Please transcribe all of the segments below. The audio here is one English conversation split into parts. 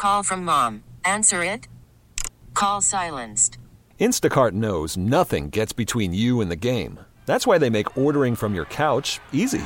Call from mom. Answer it. Call silenced. Instacart knows nothing gets between you and the game. That's why they make ordering from your couch easy.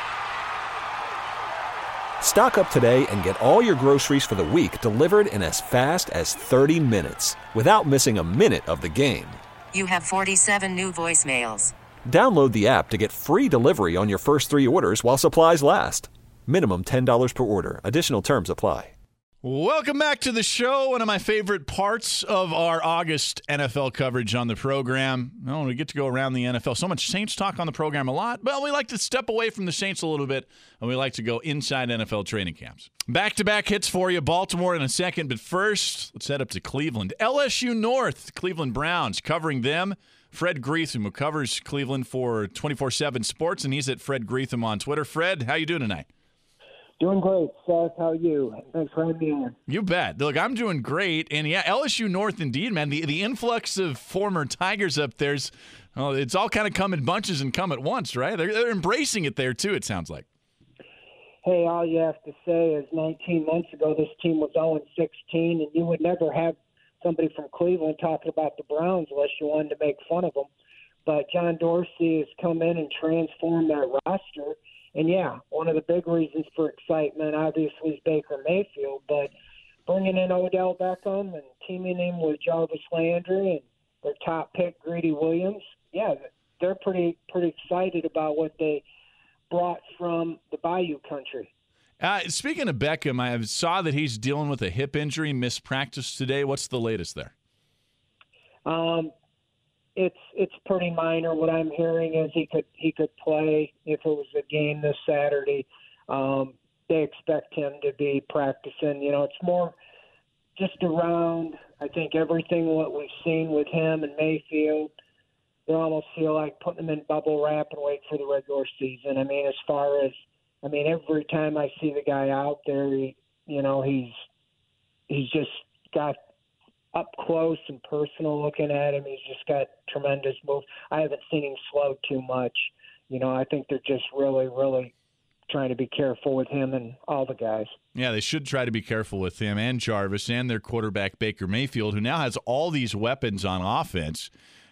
Stock up today and get all your groceries for the week delivered in as fast as 30 minutes without missing a minute of the game. You have 47 new voicemails. Download the app to get free delivery on your first 3 orders while supplies last. Minimum $10 per order. Additional terms apply. Welcome back to the show. One of my favorite parts of our August NFL coverage on the program. Well, we get to go around the NFL. So much Saints talk on the program a lot. Well, we like to step away from the Saints a little bit, and we like to go inside NFL training camps. Back-to-back hits for you. Baltimore in a second, but first, let's head up to Cleveland. LSU North, Cleveland Browns, covering them. Fred Greetham, who covers Cleveland for 24/7 Sports, and he's at Fred Greetham on Twitter. Fred, how you doing tonight? Doing great, Seth. How are you? Thanks for having me on. You bet. Look, I'm doing great. And, yeah, LSU North indeed, man. The influx of former Tigers up there's, well, it's all kind of come in bunches and come at once, right? They're embracing it there, too, it sounds like. Hey, all you have to say is 19 months ago this team was 0-16, and you would never have somebody from Cleveland talking about the Browns unless you wanted to make fun of them. But John Dorsey has come in and transformed that roster. And, yeah, one of the big reasons for excitement, obviously, is Baker Mayfield. But bringing in Odell Beckham and teaming him with Jarvis Landry and their top pick, Greedy Williams, yeah, they're pretty excited about what they brought from the Bayou country. Speaking of Beckham, I saw that he's dealing with a hip injury, missed practice today. What's the latest there? It's pretty minor. What I'm hearing is he could play if it was a game this Saturday. They expect him to be practicing. You know, it's more just around, I think, everything what we've seen with him and Mayfield. They almost feel like putting them in bubble wrap and wait for the regular season. I mean, every time I see the guy out there, he's just got up close and personal looking at him. He's just got tremendous moves. I haven't seen him slow too much. You know, I think they're just really, really trying to be careful with him and all the guys. Yeah, they should try to be careful with him and Jarvis and their quarterback Baker Mayfield, who now has all these weapons on offense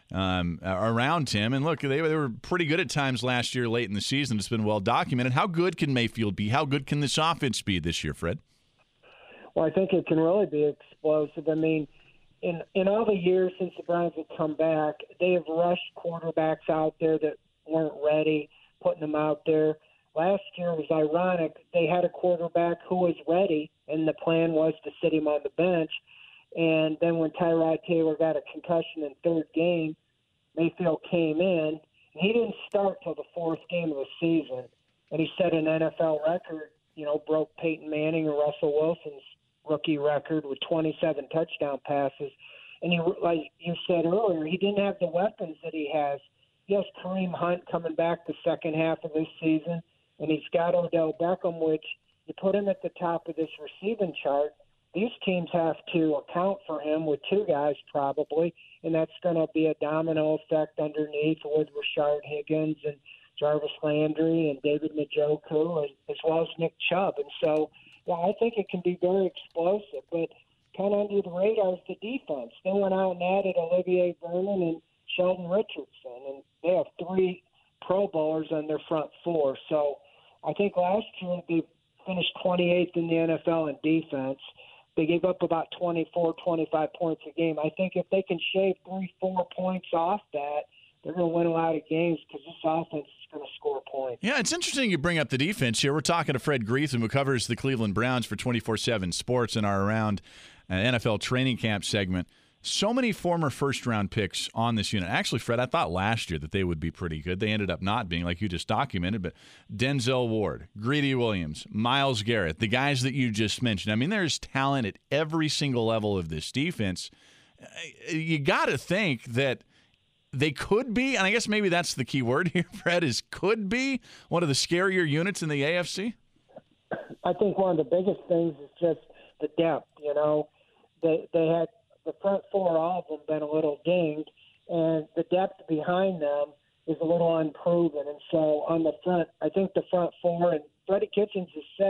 around him. And look, they were pretty good at times last year late in the season. It's been well documented. How good can Mayfield be? How good can this offense be this year, Fred? Well, I think it can really be explosive. I mean, in all the years since the Browns have come back, they have rushed quarterbacks out there that weren't ready, putting them out there. Last year was ironic. They had a quarterback who was ready, and the plan was to sit him on the bench. And then when Tyrod Taylor got a concussion in third game, Mayfield came in. And he didn't start till the fourth game of the season. And he set an NFL record, broke Peyton Manning and Russell Wilson's rookie record with 27 touchdown passes. And he, like you said earlier, he didn't have the weapons that he has. He has Kareem Hunt coming back the second half of this season, and he's got Odell Beckham, which you put him at the top of this receiving chart. These teams have to account for him with two guys probably, and that's going to be a domino effect underneath with Rashard Higgins and Jarvis Landry and David Njoku, as well as Nick Chubb. And so, yeah, I think it can be very explosive, but kind of under the radar is the defense. They went out and added Olivier Vernon and Sheldon Richardson, and they have 3 Pro Bowlers on their front 4. So I think last year they finished 28th in the NFL in defense. They gave up about 24, 25 points a game. I think if they can shave 3-4 points off that, they're going to win a lot of games because this offense is going to score points. Yeah, it's interesting you bring up the defense here. We're talking to Fred Greetham, who covers the Cleveland Browns for 24/7 Sports in our Around NFL Training Camp segment. So many former first-round picks on this unit. Actually, Fred, I thought last year that they would be pretty good. They ended up not being, like you just documented, but Denzel Ward, Greedy Williams, Myles Garrett, the guys that you just mentioned. I mean, there's talent at every single level of this defense. You got to think that they could be, and I guess maybe that's the key word here, Fred, is could be one of the scarier units in the AFC? I think one of the biggest things is just the depth. They had the front 4, all of them, been a little dinged, and the depth behind them is a little unproven. And so on the front, I think the front 4, and Freddie Kitchens has said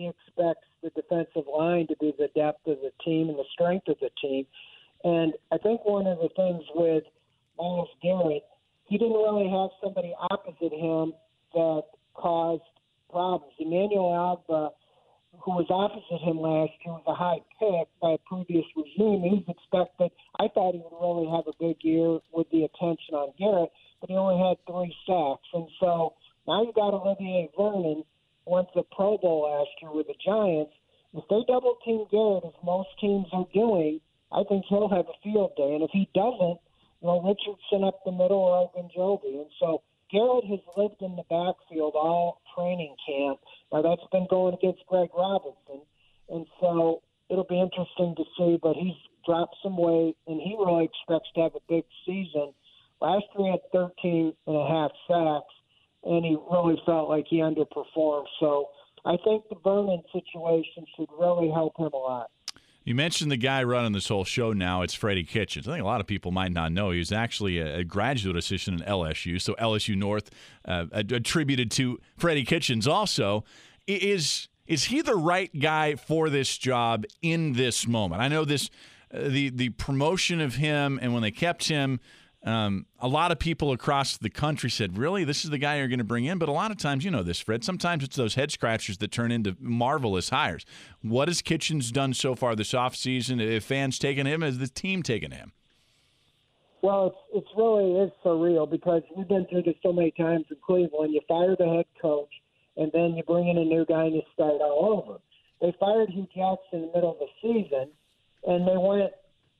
he expects the defensive line to be the depth of the team and the strength of the team. And I think one of the things with Myles Garrett, he didn't really have somebody opposite him that caused problems. Emmanuel Agba, who was opposite him last year, was a high pick by a previous regime. He was expected. I thought he would really have a big year with the attention on Garrett, but he only had 3 sacks. And so now you got Olivier Vernon, went to the Pro Bowl last year with the Giants. If they double team Garrett, as most teams are doing, I think he'll have a field day. And if he doesn't, Richardson up the middle or Ogunjobi. And so Garrett has lived in the backfield all training camp. Now, that's been going against Greg Robinson. And so it'll be interesting to see, but he's dropped some weight, and he really expects to have a big season. Last year he had 13 and a half sacks, and he really felt like he underperformed. So I think the Vernon situation should really help him a lot. You mentioned the guy running this whole show now. It's Freddie Kitchens. I think a lot of people might not know he was actually a graduate assistant at LSU, so LSU North attributed to Freddie Kitchens also. Is he the right guy for this job in this moment? I know this the promotion of him, and when they kept him, a lot of people across the country said, really, this is the guy you're going to bring in? But a lot of times, you know this, Fred, sometimes it's those head scratchers that turn into marvelous hires. What has Kitchens done so far this offseason? If fans taking him, has the team taken him? Well, it's really surreal because we've been through this so many times in Cleveland. You fire the head coach, and then you bring in a new guy and you start all over. They fired Hugh Jackson in the middle of the season, and they went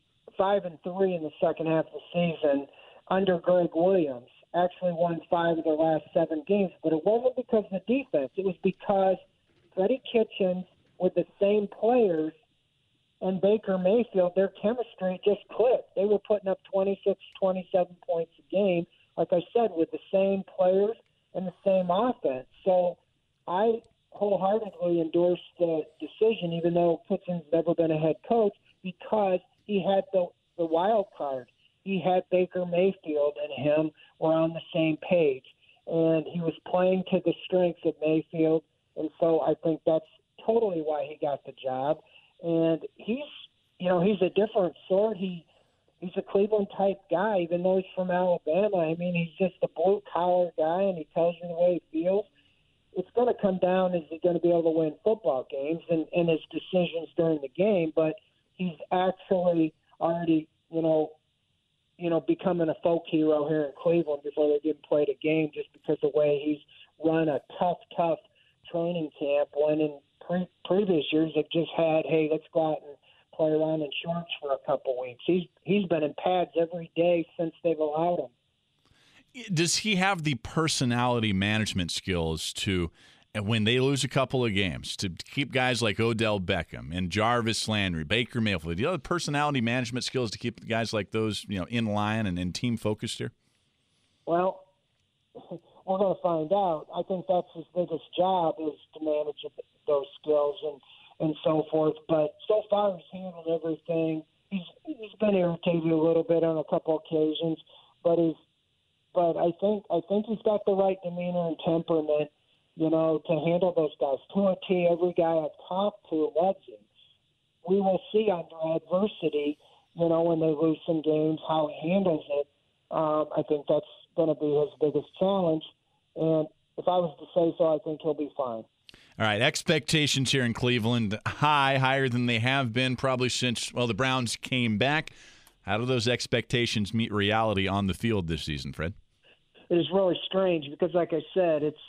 5-3 in the second half of the season under Greg Williams. Actually won 5 of their last 7 games, but it wasn't because of the defense. It was because Freddie Kitchens, with the same players, and Baker Mayfield, their chemistry just clicked. They were putting up 26, 27 points a game, like I said, with the same players and the same offense. So I wholeheartedly endorse the decision, even though Kitchens never been a head coach, because he had the wild card. He had Baker Mayfield and him were on the same page, and he was playing to the strengths of Mayfield, and so I think that's totally why he got the job. And he's a different sort. He's a Cleveland type guy, even though he's from Alabama. I mean, he's just a blue collar guy, and he tells you the way he feels. It's going to come down, is he going to be able to win football games and his decisions during the game, but he's actually already, becoming a folk hero here in Cleveland before they even played a game, just because of the way he's run a tough training camp, when in previous years it just had, hey, let's go out and play around in shorts for a couple weeks. He's been in pads every day since they've allowed him. Does he have the personality management skills to, when they lose a couple of games, to keep guys like Odell Beckham and Jarvis Landry, Baker Mayfield? Do you have the personality management skills to keep guys like those, in line and team focused here? Well, we're going to find out. I think that's his biggest job, is to manage those skills and so forth. But so far, he's handled everything. He's been irritated a little bit on a couple occasions, but I think he's got the right demeanor and temperament, to handle those guys. To a T, every guy I've talked to loves him. We will see under adversity, when they lose some games, how he handles it. I think that's going to be his biggest challenge. And if I was to say so, I think he'll be fine. All right, expectations here in Cleveland, higher than they have been probably since, the Browns came back. How do those expectations meet reality on the field this season, Fred? It is really strange because, like I said, it's,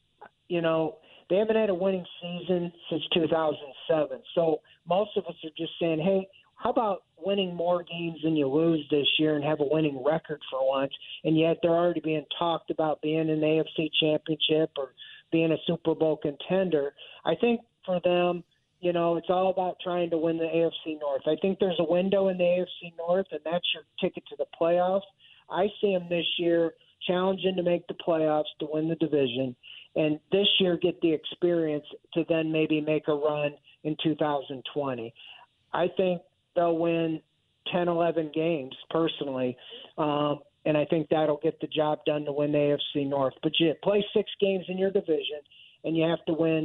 they haven't had a winning season since 2007. So most of us are just saying, hey, how about winning more games than you lose this year and have a winning record for once? And yet they're already being talked about being in the AFC Championship or being a Super Bowl contender. I think for them, it's all about trying to win the AFC North. I think there's a window in the AFC North, and that's your ticket to the playoffs. I see them this year challenging to make the playoffs, to win the division, and this year get the experience to then maybe make a run in 2020. I think they'll win 10, 11 games personally, and I think that'll get the job done to win the AFC North. But you play 6 games in your division, and you have to win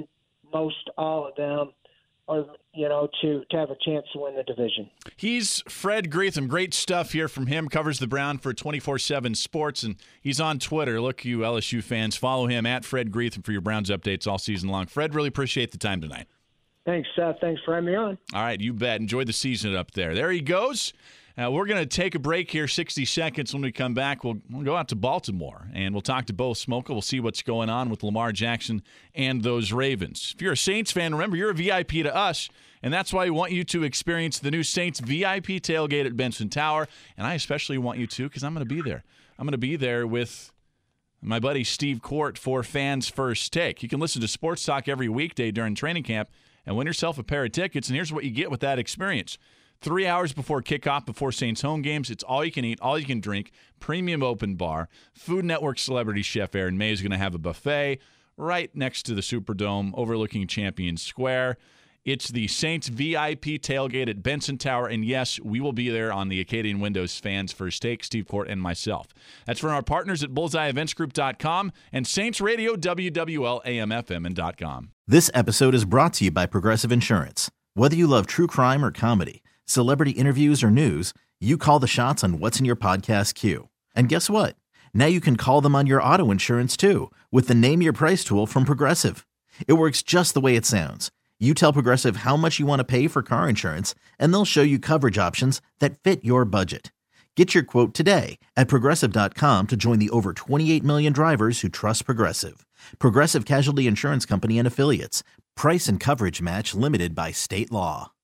most all of them are, to have a chance to win the division. He's Fred Greetham. Great stuff here from him. Covers the Brown for 24/7 Sports, and he's on Twitter. Look, you LSU fans, follow him at Fred Greetham for your Browns updates all season long. Fred, really appreciate the time tonight. Thanks, Seth. Thanks for having me on. All right, you bet. Enjoy the season up there. There he goes. We're going to take a break here, 60 seconds. When we come back, we'll go out to Baltimore, and we'll talk to Bo Smolka. We'll see what's going on with Lamar Jackson and those Ravens. If you're a Saints fan, remember, you're a VIP to us, and that's why we want you to experience the new Saints VIP tailgate at Benson Tower, and I especially want you to because I'm going to be there. I'm going to be there with my buddy Steve Court for Fans First Take. You can listen to Sports Talk every weekday during training camp and win yourself a pair of tickets, and here's what you get with that experience. 3 hours before kickoff, before Saints home games, it's all you can eat, all you can drink, premium open bar. Food Network celebrity chef Aaron May is going to have a buffet right next to the Superdome overlooking Champions Square. It's the Saints VIP tailgate at Benson Tower, and yes, we will be there on the Acadian Windows Fans First Take, Steve Court and myself. That's from our partners at BullseyeEventsGroup.com and Saints Radio, WWL, AM/FM, and .com. This episode is brought to you by Progressive Insurance. Whether you love true crime or comedy, celebrity interviews or news, you call the shots on what's in your podcast queue. And guess what? Now you can call them on your auto insurance too with the Name Your Price tool from Progressive. It works just the way it sounds. You tell Progressive how much you want to pay for car insurance, and they'll show you coverage options that fit your budget. Get your quote today at Progressive.com to join the over 28 million drivers who trust Progressive. Progressive Casualty Insurance Company and Affiliates. Price and coverage match limited by state law.